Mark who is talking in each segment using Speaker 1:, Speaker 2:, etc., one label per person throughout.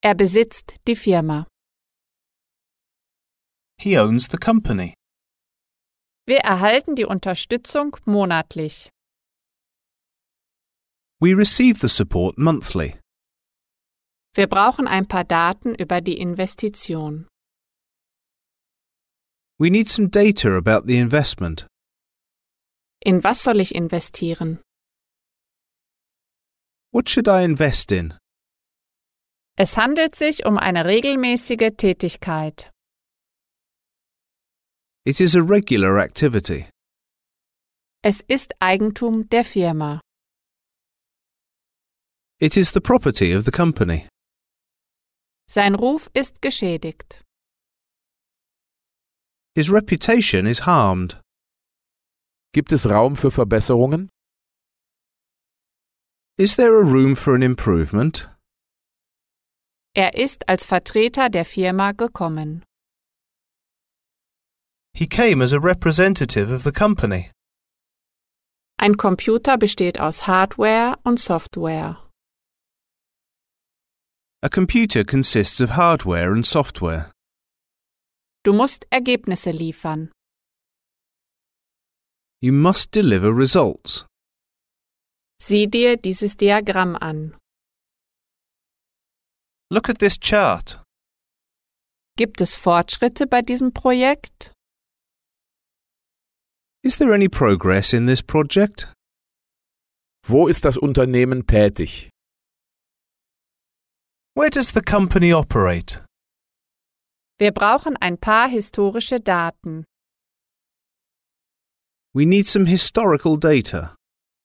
Speaker 1: Er besitzt die Firma.
Speaker 2: He owns the company.
Speaker 1: Wir erhalten die Unterstützung monatlich.
Speaker 2: We receive the support monthly.
Speaker 1: Wir brauchen ein paar Daten über die Investition.
Speaker 2: We need some data about the investment.
Speaker 1: In was soll ich investieren?
Speaker 2: What should I invest in?
Speaker 1: Es handelt sich um eine regelmäßige Tätigkeit.
Speaker 2: It is a regular activity.
Speaker 1: Es ist Eigentum der Firma.
Speaker 2: It is the property of the company.
Speaker 1: Sein Ruf ist geschädigt.
Speaker 2: His reputation is harmed.
Speaker 3: Gibt es Raum für Verbesserungen?
Speaker 2: Is there a room for an improvement?
Speaker 1: Er ist als Vertreter der Firma gekommen.
Speaker 2: He came as a representative of the company.
Speaker 1: Ein Computer besteht aus Hardware und Software.
Speaker 2: A computer consists of hardware and software.
Speaker 1: Du musst Ergebnisse liefern.
Speaker 2: You must deliver results.
Speaker 1: Sieh dir dieses Diagramm an.
Speaker 2: Look at this chart.
Speaker 1: Gibt es Fortschritte bei diesem Projekt?
Speaker 2: Is there any progress in this project?
Speaker 3: Wo ist das Unternehmen tätig?
Speaker 2: Where does the company operate?
Speaker 1: Wir brauchen ein paar historische Daten.
Speaker 2: We need some historical data.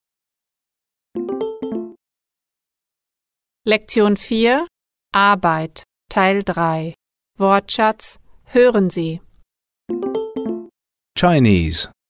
Speaker 1: Lektion 4 Arbeit Teil 3 Wortschatz Hören Sie
Speaker 2: Chinese.